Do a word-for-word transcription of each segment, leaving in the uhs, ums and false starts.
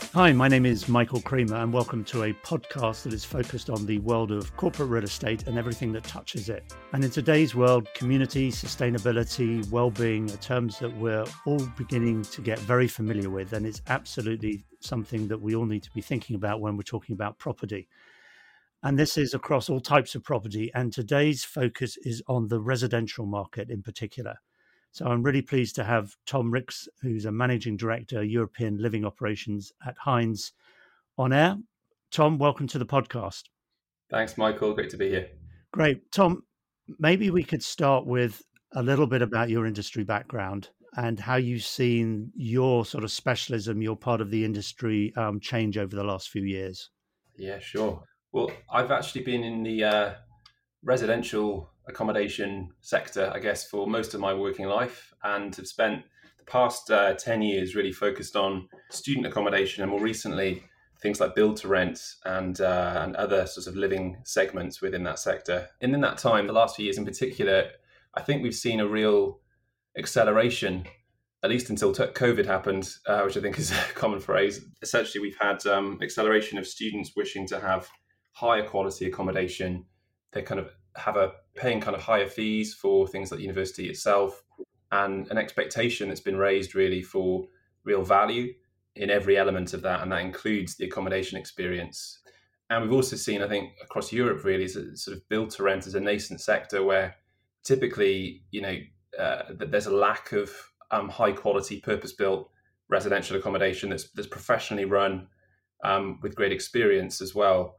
Hi, my name is Michael Creamer, and welcome to a podcast that is focused on the world of corporate real estate and everything that touches it. And in today's world, community, sustainability, well-being are terms that we're all beginning to get very familiar with, and it's absolutely something that we all need to be thinking about when we're talking about property. And this is across all types of property, and today's focus is on the residential market in particular. So I'm really pleased to have Tom Ricks, who's a Managing Director, European Living Operations at Hines, on air. Tom, welcome to the podcast. Thanks, Michael. Great to be here. Great. Tom, maybe we could start with a little bit about your industry background and how you've seen your sort of specialism, your part of the industry um, change over the last few years. Yeah, sure. Well, I've actually been in the uh, residential accommodation sector, I guess, for most of my working life, and have spent the past uh, ten years really focused on student accommodation, and more recently things like build to rent and uh, and other sorts of living segments within that sector. And in that time, the last few years in particular, I think we've seen a real acceleration, at least until t- COVID happened, uh, which I think is a common phrase. Essentially, we've had um, acceleration of students wishing to have higher quality accommodation. They kind of have a paying kind of higher fees for things like the university itself, and an expectation that's been raised really for real value in every element of that, and that includes the accommodation experience. And we've also seen, I think, across Europe really, is a sort of build to rent as a nascent sector where typically, you know, uh, there's a lack of um, high quality purpose built residential accommodation that's that's professionally run um, with great experience as well.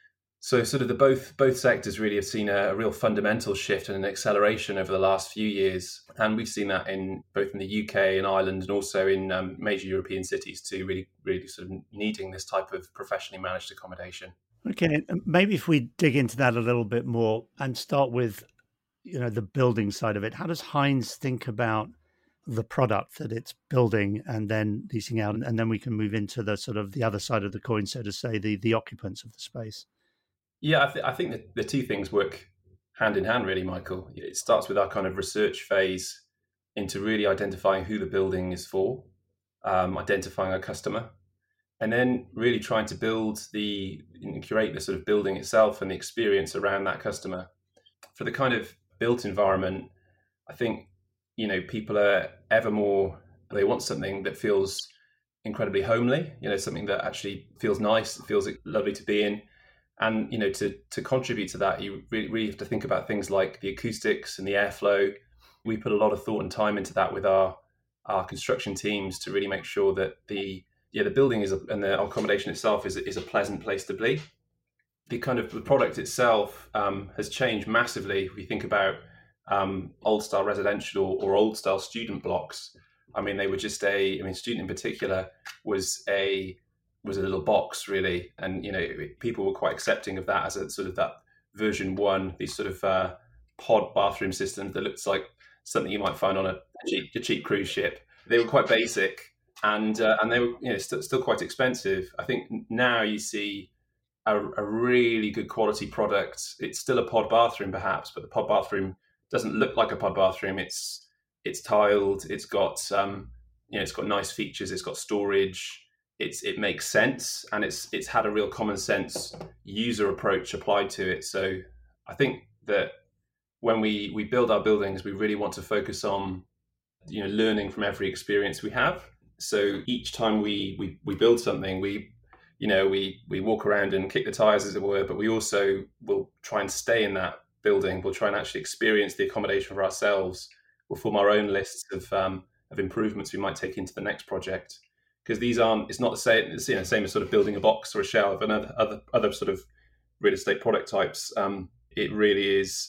So sort of the both both sectors really have seen a, a real fundamental shift and an acceleration over the last few years. And we've seen that in both in the U K and Ireland, and also in um, major European cities too, really, really sort of needing this type of professionally managed accommodation. Okay, maybe if we dig into that a little bit more and start with, you know, the building side of it. How does Hines think about the product that it's building and then leasing out? And then we can move into the sort of the other side of the coin, so to say, the, the occupants of the space. Yeah, I, th- I think that the two things work hand in hand, really, Michael. It starts with our kind of research phase into really identifying who the building is for, um, identifying our customer, and then really trying to build the and curate the sort of building itself and the experience around that customer. For the kind of built environment, I think, you know, people are ever more, they want something that feels incredibly homely, you know, something that actually feels nice, feels lovely to be in. And, you know, to to contribute to that, you really, really have to think about things like the acoustics and the airflow. We put a lot of thought and time into that with our our construction teams to really make sure that the yeah the building is a, and the accommodation itself is is a pleasant place to be. The kind of the product itself um, has changed massively. If we think about um, old style residential or old style student blocks, I mean, they were just a. I mean, student in particular was a was a little box really, and you know, people were quite accepting of that as a sort of that version one, these sort of uh, pod bathroom systems that looks like something you might find on a cheap, a cheap cruise ship. They were quite basic, and uh, and they were, you know, st- still quite expensive. I think now you see a, a really good quality product. It's still a pod bathroom perhaps, but the pod bathroom doesn't look like a pod bathroom. It's it's tiled. It's got um, you know, it's got nice features. It's got storage. It's it makes sense, and it's it's had a real common sense user approach applied to it. So I think that when we we build our buildings, we really want to focus on, you know, learning from every experience we have. So each time we we, we build something, we you know we we walk around and kick the tires, as it were, but we also will try and stay in that building. We'll try and actually experience the accommodation for ourselves. We'll form our own lists of um, of improvements we might take into the next project. Because these aren't, it's not the same, it's, you know, same as sort of building a box or a shelf and other other, other sort of real estate product types. Um, it really is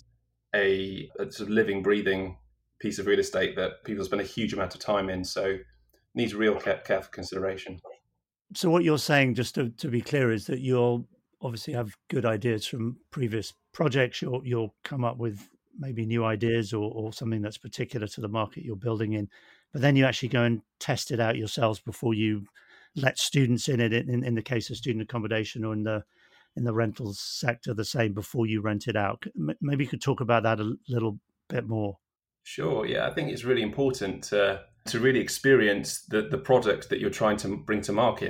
a, a sort of living, breathing piece of real estate that people spend a huge amount of time in. So needs real care, careful consideration. So what you're saying, just to, to be clear, is that you'll obviously have good ideas from previous projects. You'll, you'll come up with maybe new ideas or, or something that's particular to the market you're building in. But then you actually go and test it out yourselves before you let students in it. In, in the case of student accommodation, or in the in the rentals sector, the same, before you rent it out. Maybe you could talk about that a little bit more. Sure. Yeah, I think it's really important to to really experience the the product that you're trying to bring to market.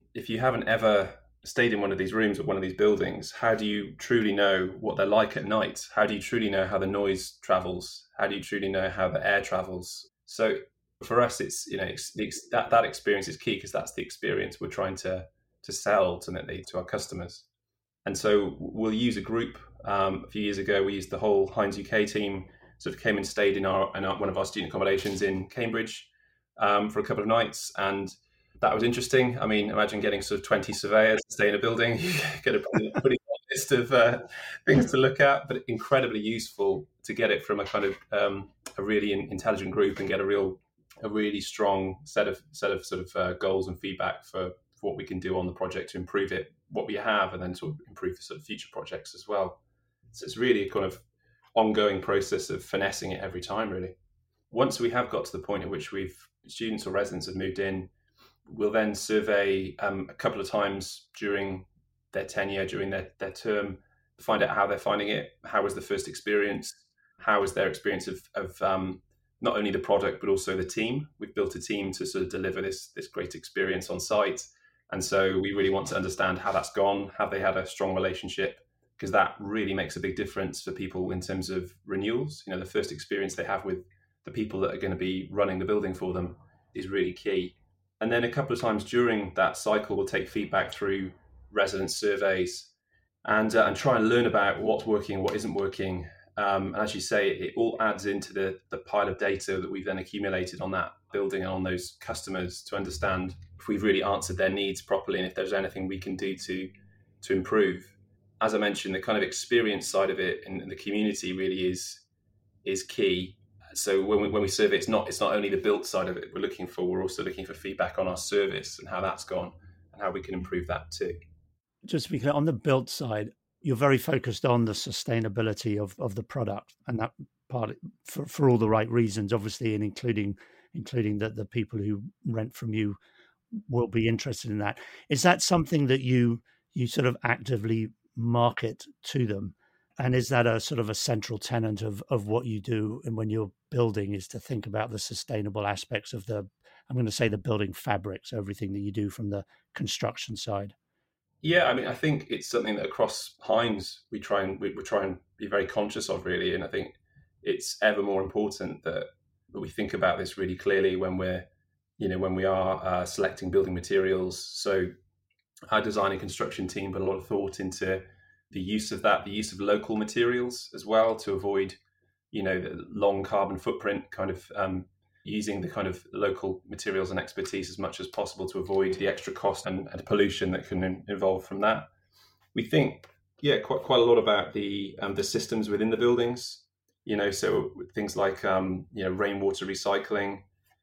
if you haven't ever stayed in one of these rooms or one of these buildings, how do you truly know what they're like at night? How do you truly know how the noise travels? How do you truly know how the air travels? So for us, it's, you know, it's, it's, that that experience is key, because that's the experience we're trying to to sell ultimately to our customers. And so we'll use a group. Um, a few years ago, we used the whole Heinz U K team, sort of came and stayed in our, in our one of our student accommodations in Cambridge um, for a couple of nights, and that was interesting. I mean, imagine getting sort of twenty surveyors to stay in a building. You get a pretty, pretty long list of uh, things to look at, but incredibly useful to get it from a kind of um, a really intelligent group and get a real, a really strong set of set of sort of uh, goals and feedback for, for what we can do on the project to improve it, what we have, and then to improve the sort of future projects as well. So it's really a kind of ongoing process of finessing it every time, really. Once we have got to the point at which we've students or residents have moved in, we'll then survey um, a couple of times during their tenure, during their, their term, to find out how they're finding it. How was the first experience? How was their experience of, of um, not only the product, but also the team? We've built a team to sort of deliver this, this great experience on site. And so we really want to understand how that's gone. Have they had a strong relationship? Because that really makes a big difference for people in terms of renewals. You know, the first experience they have with the people that are going to be running the building for them is really key. And then a couple of times during that cycle, we'll take feedback through resident surveys and uh, and try and learn about what's working and what isn't working. Um, and as you say, it all adds into the, the pile of data that we've then accumulated on that building and on those customers to understand if we've really answered their needs properly and if there's anything we can do to to improve. As I mentioned, the kind of experience side of it and the community really is is key. So when we when we survey, it's not it's not only the built side of it we're looking for. We're also looking for feedback on our service and how that's gone and how we can improve that too. Just to be clear, on the built side, you're very focused on the sustainability of, of the product, and that part for, for all the right reasons, obviously, and including including that the people who rent from you will be interested in that. Is that something that you you sort of actively market to them? And is that a sort of a central tenet of, of what you do? And when you're building, is to think about the sustainable aspects of the, I'm going to say the building fabric, so everything that you do from the construction side. Yeah, I mean, I think it's something that across Heinz we try and we, we try and be very conscious of, really. And I think it's ever more important that, that we think about this really clearly when we're, you know, when we are uh, selecting building materials. So our design and construction team put a lot of thought into the use of that, the use of local materials as well, to avoid, you know, the long carbon footprint, kind of um, using the kind of local materials and expertise as much as possible to avoid the extra cost and, and pollution that can in, involve from that. We think, yeah, quite quite a lot about the um, the systems within the buildings, you know, so things like um, you know, rainwater recycling.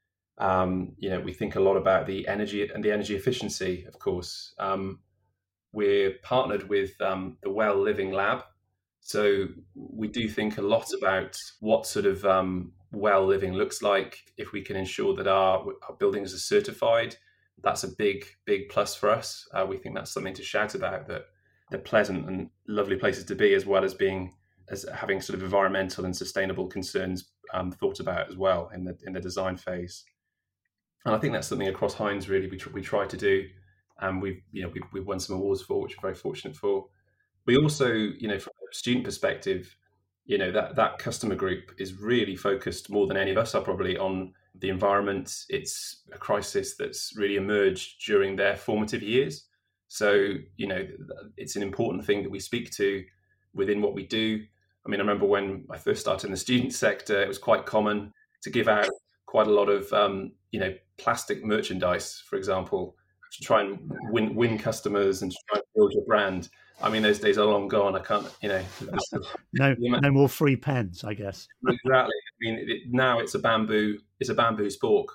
Um, you know, we think a lot about the energy and the energy efficiency, of course. Um, We're partnered with um, the Well Living Lab. So we do think a lot about what sort of um, well living looks like. If we can ensure that our, our buildings are certified, that's a big, big plus for us. Uh, we think that's something to shout about, that they're pleasant and lovely places to be, as well as being as having sort of environmental and sustainable concerns um, thought about as well in the in the design phase. And I think that's something across Heinz really we, tr- we try to do. And we've, you know, we've, we've won some awards for, which we're very fortunate for. We also, you know, from a student perspective, you know, that, that customer group is really focused more than any of us are probably on the environment. It's a crisis that's really emerged during their formative years. So, you know, it's an important thing that we speak to within what we do. I mean, I remember when I first started in the student sector, it was quite common to give out quite a lot of, um, you know, plastic merchandise, for example, to try and win win customers and to try and build your brand. I mean, those days are long gone. I can't, you know. no, no more free pens, I guess. Exactly. I mean, it, now it's a bamboo. It's a bamboo spork.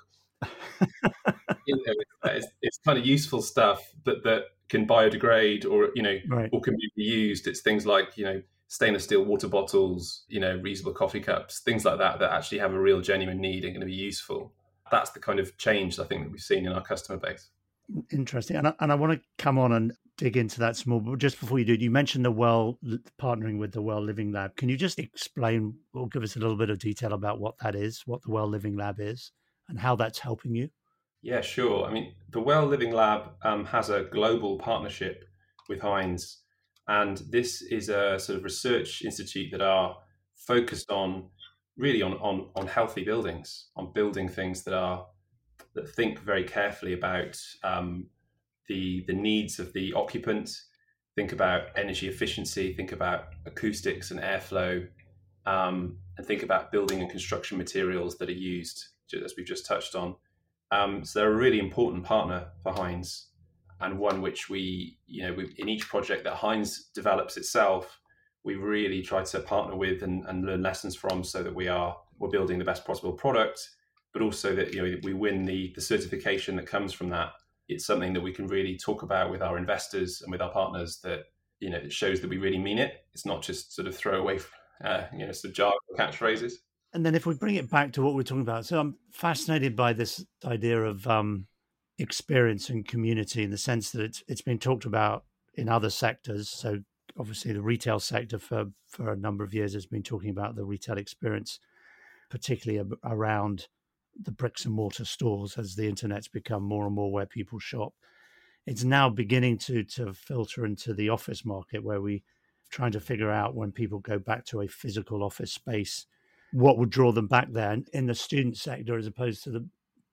You know, it's, it's kind of useful stuff that that can biodegrade, or you know, right. or can be reused. It's things like, you know, stainless steel water bottles, you know, reusable coffee cups, things like that that actually have a real genuine need and going to be useful. That's the kind of change I think that we've seen in our customer base. Interesting. And I, and I want to come on and dig into that small, but just before you do, you mentioned the Well, partnering with the Well Living Lab. Can you just explain or give us a little bit of detail about what that is, what the Well Living Lab is, and how that's helping you? Yeah, sure. I mean, the Well Living Lab um, has a global partnership with Heinz, and this is a sort of research institute that are focused on really on on on healthy buildings, on building things that are that think very carefully about um, the the needs of the occupant, think about energy efficiency, think about acoustics and airflow, um, and think about building and construction materials that are used, as we've just touched on. Um, so they're a really important partner for Heinz, and one which we, you know, we, in each project that Heinz develops itself, we really try to partner with and, and learn lessons from, so that we are we're building the best possible product, but also that, you know, we win the the certification that comes from that. It's something that we can really talk about with our investors and with our partners, that, you know, it shows that we really mean it. It's not just sort of throwaway, uh, you know, sort of jargon catchphrases. And then if we bring it back to what we're talking about, so I'm fascinated by this idea of um, experience and community, in the sense that it's it's been talked about in other sectors. So obviously the retail sector for, for a number of years has been talking about the retail experience, particularly around the bricks and mortar stores, as the internet's become more and more where people shop. It's now beginning to to filter into the office market, where we trying to figure out, when people go back to a physical office space, what would draw them back there. And in the student sector, as opposed to the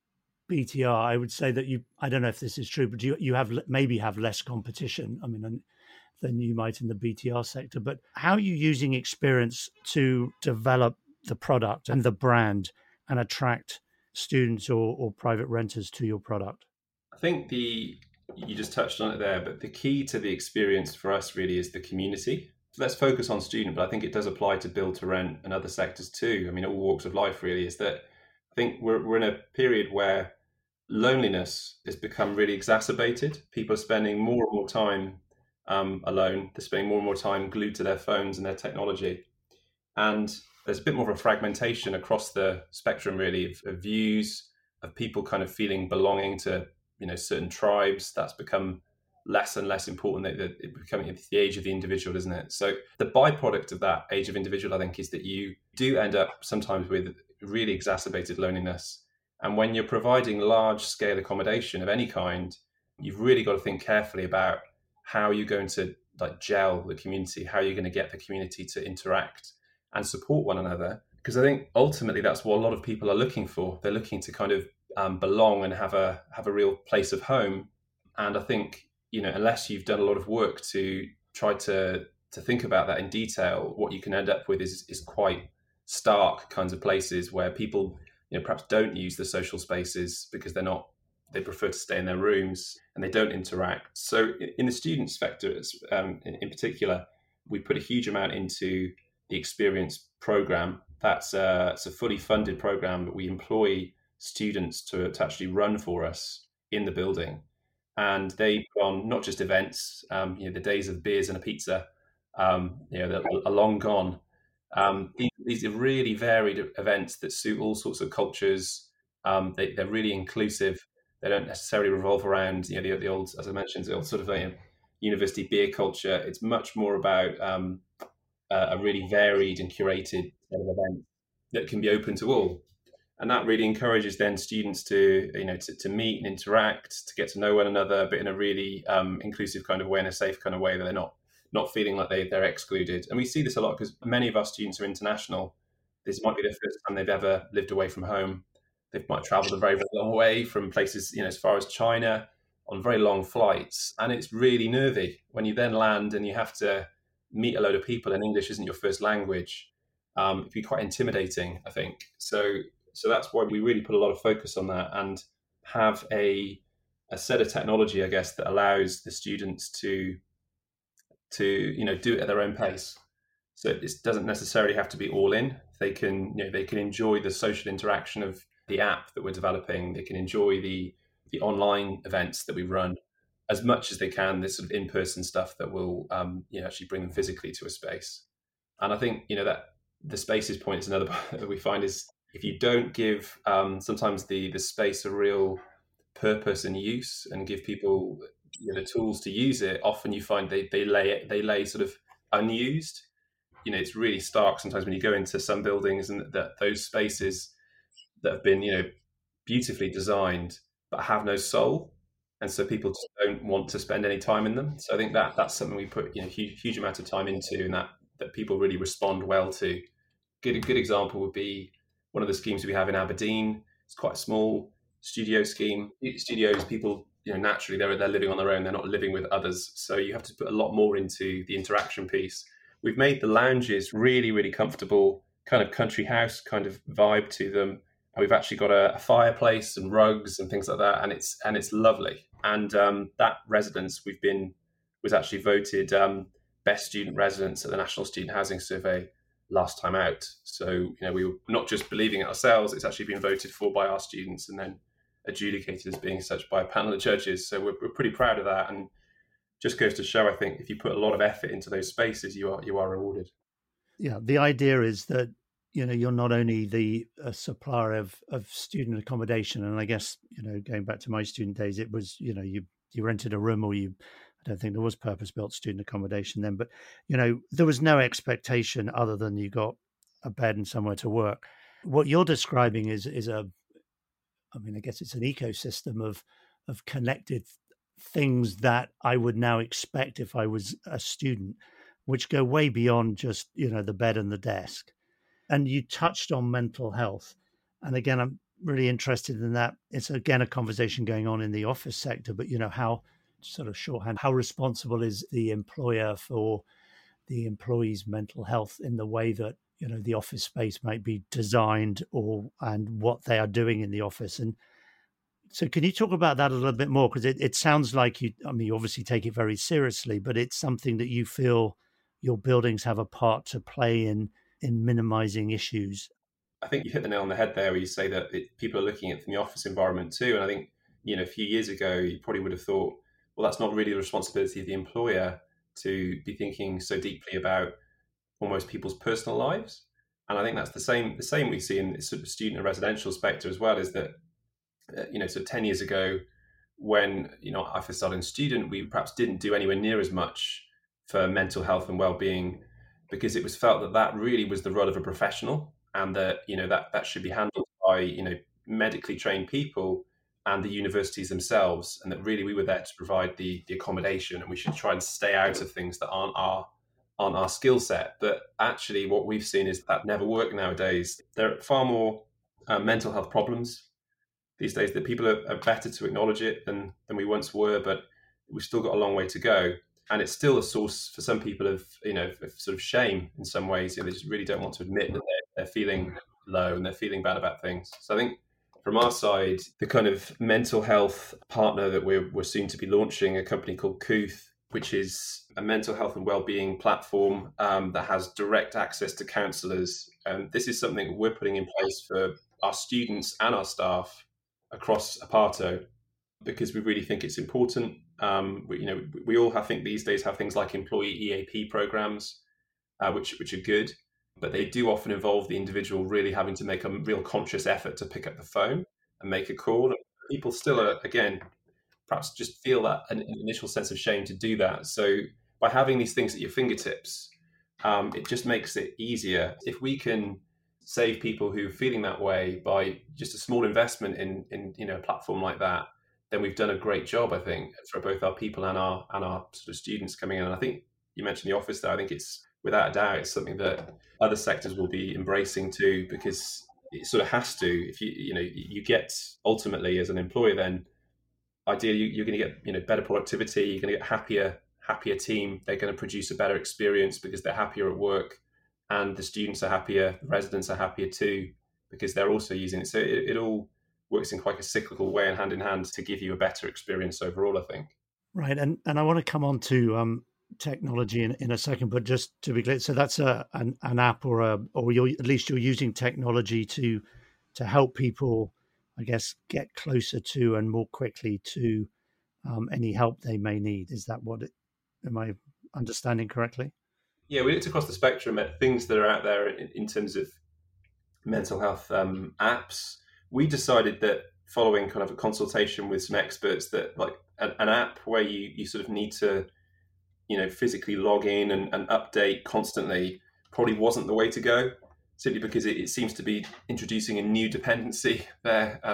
B T R, I would say that you, I don't know if this is true, but you you have maybe have less competition, I mean, than you might in the B T R sector. But how are you using experience to develop the product and the brand and attract students or, or private renters to your product? I think the you just touched on it there, but the key to the experience for us really is the community. So let's focus on student, but I think it does apply to build to rent and other sectors too. I mean, all walks of life really. Is that I think we're we're in a period where loneliness has become really exacerbated. People are spending more and more time um, alone. They're spending more and more time glued to their phones and their technology, and there's a bit more of a fragmentation across the spectrum really of, of views, of people kind of feeling belonging to, you know, certain tribes. That's become less and less important. That it, it becoming the age of the individual, isn't it? So the byproduct of that age of individual, I think, is that you do end up sometimes with really exacerbated loneliness. And when you're providing large scale accommodation of any kind, you've really got to think carefully about how you're going to like gel the community, how you're going to get the community to interact and support one another. Because I think ultimately that's what a lot of people are looking for. They're looking to kind of um, belong and have a have a real place of home. And I think, you know, unless you've done a lot of work to try to to think about that in detail, what you can end up with is is quite stark kinds of places where people, you know, perhaps don't use the social spaces because they're not, they prefer to stay in their rooms and they don't interact. So in the student sector, um, in, in particular, we put a huge amount into the experience program. That's a, it's a fully funded program that we employ students to, to actually run for us in the building. And they put on not just events, um, you know, the days of beers and a pizza, um, you know, they're, are long gone. Um, these, these are really varied events that suit all sorts of cultures. Um, they, they're really inclusive. They don't necessarily revolve around, you know, the, the old, as I mentioned, the old sort of, you know, university beer culture. It's much more about um, a really varied and curated set of events that can be open to all. And that really encourages then students to, you know, to, to meet and interact, to get to know one another, but in a really um, inclusive kind of way, in a safe kind of way, that they're not not feeling like they, they're excluded. And we see this a lot because many of our students are international. This might be their first time they've ever lived away from home. They might travel a very, very long way from places, you know, as far as China on very long flights. And it's really nervy when you then land and you have to meet a load of people and English isn't your first language. Um, it'd be quite intimidating, I think. So so that's why we really put a lot of focus on that and have a a set of technology, I guess, that allows the students to to you know do it at their own pace. So it doesn't necessarily have to be all in. They can you know they can enjoy the social interaction of the app that we're developing. They can enjoy the the online events that we run as much as they can. This sort of in-person stuff that will um, you know actually bring them physically to a space. And I think you know that the spaces point is another part that we find is if you don't give um, sometimes the the space a real purpose and use and give people you know, the tools to use it, often you find they they lay they lay sort of unused. You know, it's really stark sometimes when you go into some buildings and that those spaces that have been you know beautifully designed but have no soul. And so people just don't want to spend any time in them. So I think that that's something we put, you know, huge, huge amount of time into, and that that people really respond well to. Good, a good example would be one of the schemes we have in Aberdeen. It's quite a small studio scheme. Studios, people, you know, naturally they're they're living on their own. They're not living with others. So you have to put a lot more into the interaction piece. We've made the lounges really, really comfortable, kind of country house kind of vibe to them. We've actually got a, a fireplace and rugs and things like that, and it's and it's lovely. And um, that residence we've been was actually voted um, best student residence at the National Student Housing Survey last time out. So you know we were not just believing it ourselves; it's actually been voted for by our students and then adjudicated as being such by a panel of judges. So we're, we're pretty proud of that, and just goes to show, I think, if you put a lot of effort into those spaces, you are you are rewarded. Yeah, the idea is that you know you're not only the uh, supplier of of student accommodation, and I guess you know going back to my student days, it was you know you you rented a room, or you I don't think there was purpose built student accommodation then, but you know there was no expectation other than you got a bed and somewhere to work. What you're describing is is a I mean I guess it's an ecosystem of of connected things that I would now expect if I was a student, which go way beyond just you know the bed and the desk. And you touched on mental health. And again, I'm really interested in that. It's again a conversation going on in the office sector, but you know, how sort of shorthand, how responsible is the employer for the employee's mental health in the way that, you know, the office space might be designed or and what they are doing in the office. And so can you talk about that a little bit more? Because it, it sounds like you, I mean, you obviously take it very seriously, but it's something that you feel your buildings have a part to play in in minimizing issues. I think you hit the nail on the head there where you say that it, people are looking at it from the office environment too. And I think, you know, a few years ago, you probably would have thought, well, that's not really the responsibility of the employer to be thinking so deeply about almost people's personal lives. And I think that's the same the same we see in the sort of student and residential spectre as well, is that, uh, you know, so ten years ago, when, you know, I first started as a student, we perhaps didn't do anywhere near as much for mental health and well-being because it was felt that that really was the role of a professional, and that you know that that should be handled by you know medically trained people and the universities themselves, and that really we were there to provide the the accommodation, and we should try and stay out of things that aren't our aren't our skill set. But actually, what we've seen is that never work nowadays. There are far more uh, mental health problems these days. That people are, are better to acknowledge it than than we once were, but we've still got a long way to go. And it's still a source for some people of, you know, of sort of shame in some ways. You know, they just really don't want to admit that they're, they're feeling low and they're feeling bad about things. So I think from our side, the kind of mental health partner that we're, we're soon to be launching, a company called Kooth, which is a mental health and wellbeing platform um, that has direct access to counsellors. And this is something we're putting in place for our students and our staff across Aparto, because we really think it's important. Um, we, you know, we all, I think, these days have things like employee E A P programs, uh, which which are good, but they do often involve the individual really having to make a real conscious effort to pick up the phone and make a call. People still are, again, perhaps just feel that an initial sense of shame to do that. So by having these things at your fingertips, um, it just makes it easier. If we can save people who are feeling that way by just a small investment in, in you know, a platform like that, then we've done a great job, I think, for both our people and our and our sort of students coming in. And I think you mentioned the office there. I think it's, without a doubt, it's something that other sectors will be embracing too, because it sort of has to. If you you know you get ultimately as an employer, then ideally you're going to get you know better productivity. You're going to get happier happier team. They're going to produce a better experience because they're happier at work, and the students are happier. The residents are happier too because they're also using it. So it, it all works in quite a cyclical way and hand in hand to give you a better experience overall, I think. Right. And and I want to come on to um, technology in, in a second, but just to be clear, so that's a an, an app or a or you're at least you're using technology to to help people, I guess, get closer to and more quickly to um, any help they may need. Is that what it, am I understanding correctly? Yeah, we looked across the spectrum at things that are out there in, in terms of mental health um, apps. We decided that following kind of a consultation with some experts that like an, an app where you, you sort of need to, you know, physically log in and, and update constantly probably wasn't the way to go, simply because it, it seems to be introducing a new dependency there. Um,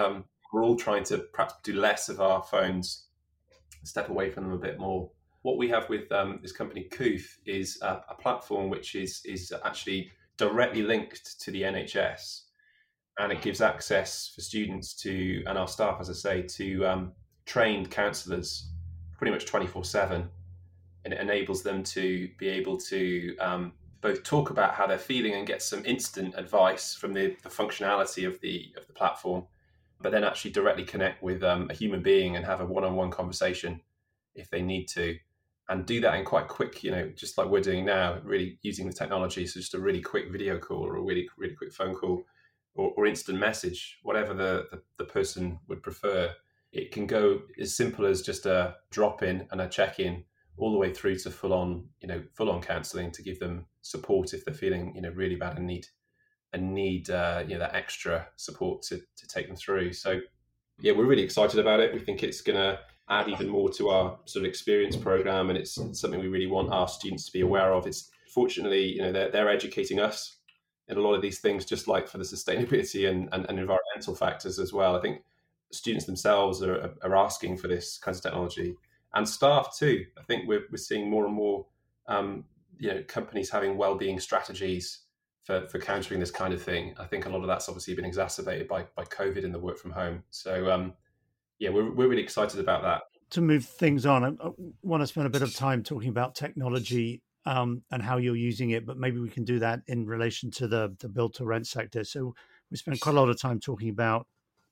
we're all trying to perhaps do less of our phones, step away from them a bit more. What we have with um, this company Kooth is a, a platform which is is actually directly linked to the N H S, and it gives access for students to, and our staff, as I say, to um, trained counsellors pretty much twenty-four seven, and it enables them to be able to um, both talk about how they're feeling and get some instant advice from the, the functionality of the of the platform, but then actually directly connect with um, a human being and have a one-on-one conversation if they need to, and do that in quite quick, you know, just like we're doing now, really using the technology. So just a really quick video call or a really, really quick phone call or, or instant message, whatever the, the, the person would prefer. It can go as simple as just a drop in and a check in, all the way through to full on, you know, full on counselling to give them support if they're feeling, you know, really bad and need and need uh, you know, that extra support to to take them through. So yeah, we're really excited about it. We think it's going to add even more to our sort of experience program, and it's something we really want our students to be aware of. It's fortunately, you know, they're they're educating us in a lot of these things, just like for the sustainability and, and, and environmental factors as well. I think students themselves are, are asking for this kind of technology, and staff too. I think we're we're seeing more and more, um, you know, companies having well-being strategies for, for countering this kind of thing. I think a lot of that's obviously been exacerbated by by COVID and the work from home. So um, yeah, we're we're really excited about that. To move things on, I want to spend a bit of time talking about technology um, and how you're using it, but maybe we can do that in relation to the the build to rent sector. So we spent quite a lot of time talking about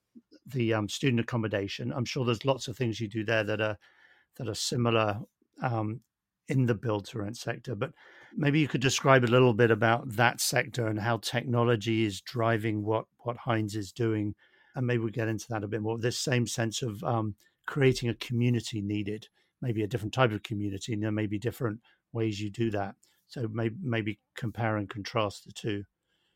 the um, student accommodation. I'm sure there's lots of things you do there that are that are similar um, in the build to rent sector, but maybe you could describe a little bit about that sector and how technology is driving what what Hines is doing, and maybe we get into that a bit more. This same sense of um, creating a community needed, maybe a different type of community, and there may be different ways you do that. So maybe maybe compare and contrast the two.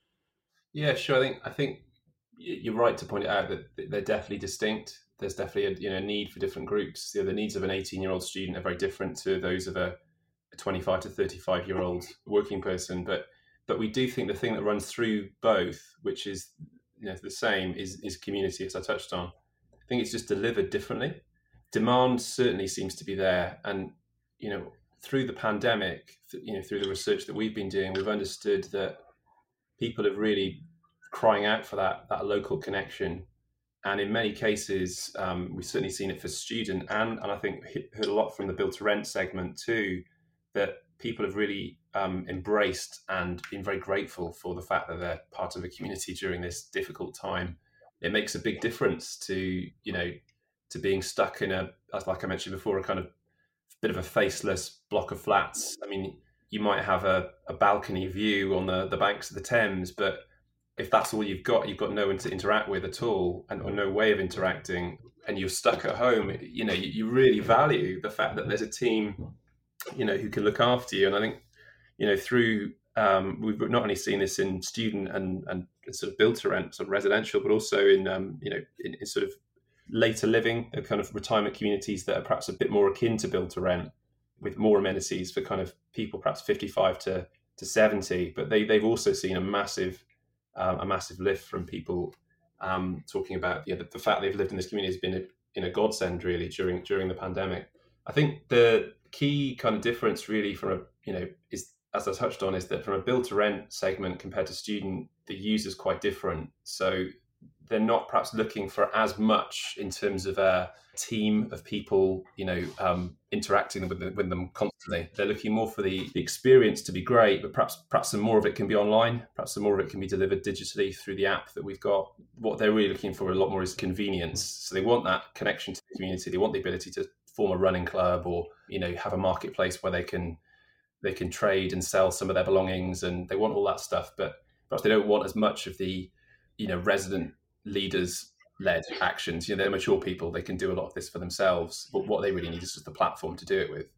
Yeah, sure. I think I think you're right to point it out that they're definitely distinct. There's definitely a, you know, need for different groups. You know, the needs of an eighteen-year-old student are very different to those of a, a twenty-five to thirty-five-year-old working person. But but we do think the thing that runs through both, which is, you know, the same, is is community, as I touched on. I think it's just delivered differently. Demand certainly seems to be there, and you know, through the pandemic, you know, through the research that we've been doing, we've understood that people are really crying out for that that local connection. And in many cases, um, we've certainly seen it for student, and, and I think heard a lot from the build to rent segment too, that people have really um, embraced and been very grateful for the fact that they're part of a community during this difficult time. It makes a big difference to, you know, to being stuck in a, as like I mentioned before, a kind of bit of a faceless block of flats. I mean, you might have a, a balcony view on the, the banks of the Thames, but if that's all you've got, you've got no one to interact with at all, and or no way of interacting, and you're stuck at home, you know, you, you really value the fact that there's a team, you know, who can look after you. And I think, you know, through, um, we've not only seen this in student and, and sort of build to rent, sort of residential, but also in, um, you know, in, in sort of later living, the kind of retirement communities that are perhaps a bit more akin to build to rent, with more amenities for kind of people perhaps fifty-five to, to seventy. But they, they've also seen a massive Um, a massive lift from people um, talking about, you know, the, the fact they've lived in this community has been a, in a godsend really during during the pandemic. I think the key kind of difference really from a, you know, is, as I touched on, is that from a build to rent segment compared to student, the user's quite different. So they're not perhaps looking for as much in terms of a team of people, you know, um, interacting with them, with them constantly. They're looking more for the, the experience to be great, but perhaps perhaps some more of it can be online. Perhaps some more of it can be delivered digitally through the app that we've got. What they're really looking for a lot more is convenience. So they want that connection to the community. They want the ability to form a running club, or, you know, have a marketplace where they can they can trade and sell some of their belongings, and they want all that stuff. But perhaps they don't want as much of the, you know, resident leaders led actions. You know, they're mature people, they can do a lot of this for themselves, but what they really need is just the platform to do it with.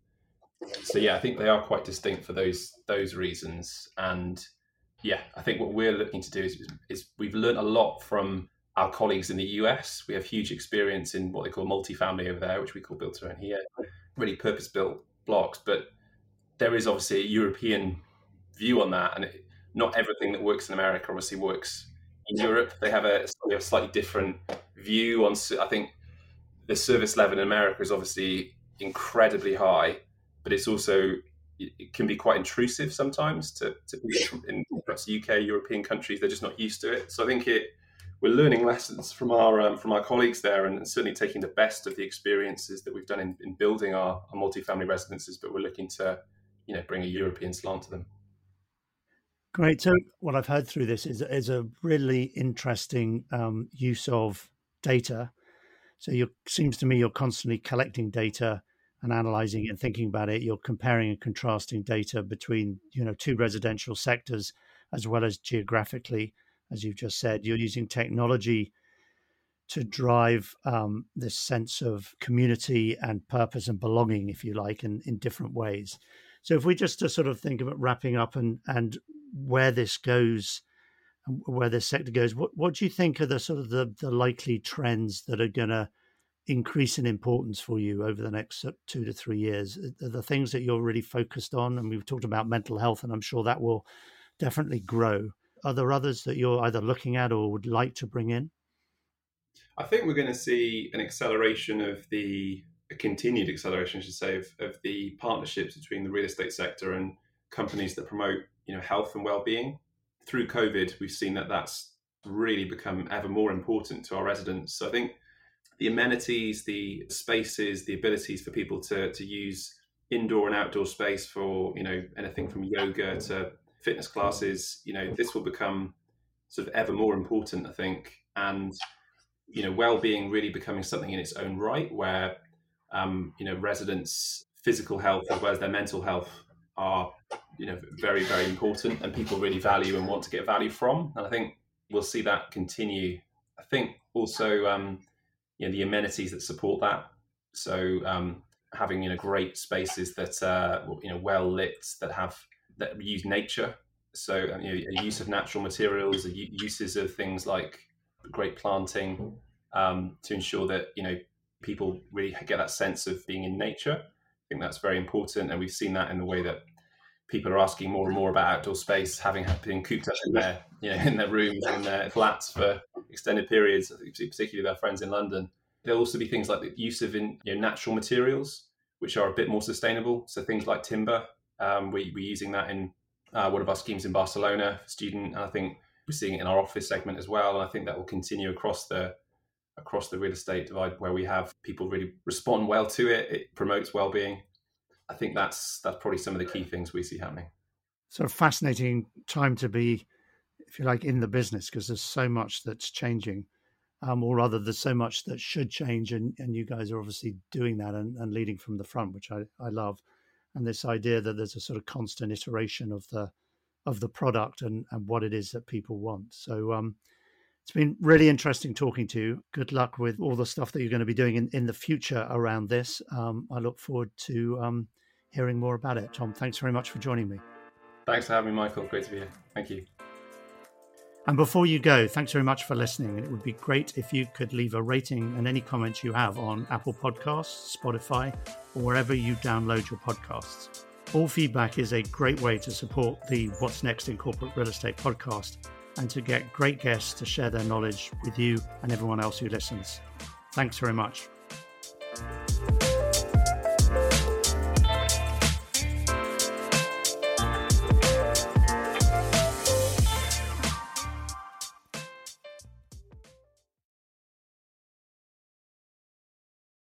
So yeah, I think they are quite distinct for those those reasons. And yeah, I think what we're looking to do is, is we've learned a lot from our colleagues in the U S. We have huge experience in what they call multifamily over there, which we call built to rent here, really purpose built blocks. But there is obviously a European view on that, and it, not everything that works in America obviously works in Europe. They have a, they have a slightly different view on, I think the service level in America is obviously incredibly high, but it's also, it can be quite intrusive sometimes to, to people in perhaps U K, European countries. They're just not used to it. So I think it, we're learning lessons from our um, from our colleagues there, and certainly taking the best of the experiences that we've done in, in building our, our multifamily residences, but we're looking to, you know, bring a European slant to them. Great. So what I've heard through this is, is a really interesting um, use of data. So it seems to me you're constantly collecting data and analyzing it and thinking about it. You're comparing and contrasting data between, you know, two residential sectors, as well as geographically, as you've just said. You're using technology to drive um, this sense of community and purpose and belonging, if you like, in, in different ways. So if we just to sort of think about wrapping up and, and where this goes, where this sector goes, what, what do you think are the sort of the, the likely trends that are going to increase in importance for you over the next two to three years? Are the things that you're really focused on? And we've talked about mental health, and I'm sure that will definitely grow. Are there others that you're either looking at or would like to bring in? I think we're going to see an acceleration of the, a continued acceleration, I should say, of, of the partnerships between the real estate sector and companies that promote, you know, health and well-being. Through COVID, we've seen that that's really become ever more important to our residents. So I think the amenities, the spaces, the abilities for people to to use indoor and outdoor space for, you know, anything from yoga to fitness classes, you know, this will become sort of ever more important, I think. And, you know, well-being really becoming something in its own right, where, um, you know, residents' physical health as well as their mental health are, you know, very, very important, and people really value and want to get value from. And I think we'll see that continue. I think also, um, you know, the amenities that support that. So um, having, you know, great spaces that are, you know, well lit, that have, that use nature. So, you know, a use of natural materials, the uses of things like great planting, um, to ensure that, you know, people really get that sense of being in nature. I think that's very important. And we've seen that in the way that people are asking more and more about outdoor space, having been cooped up in their, you know, in their rooms and their flats for extended periods, particularly their friends in London. There'll also be things like the use of in, you know, natural materials, which are a bit more sustainable. So things like timber, um, we, we're using that in uh, one of our schemes in Barcelona for student, and I think we're seeing it in our office segment as well. And I think that will continue across the across the real estate divide, where we have people really respond well to it. It promotes well-being. I think that's that's probably some of the key things we see happening. Sort of fascinating time to be, if you like, in the business, because there's so much that's changing, um, or rather there's so much that should change, and, and you guys are obviously doing that and, and leading from the front, which I, I love. And this idea that there's a sort of constant iteration of the of the product and, and what it is that people want. So um, it's been really interesting talking to you. Good luck with all the stuff that you're going to be doing in, in the future around this. Um, I look forward to um, hearing more about it. Tom, thanks very much for joining me. Thanks for having me, Michael. Great to be here. Thank you. And before you go, thanks very much for listening. It would be great if you could leave a rating and any comments you have on Apple Podcasts, Spotify, or wherever you download your podcasts. All feedback is a great way to support the What's Next in Corporate Real Estate podcast, and to get great guests to share their knowledge with you and everyone else who listens. Thanks very much.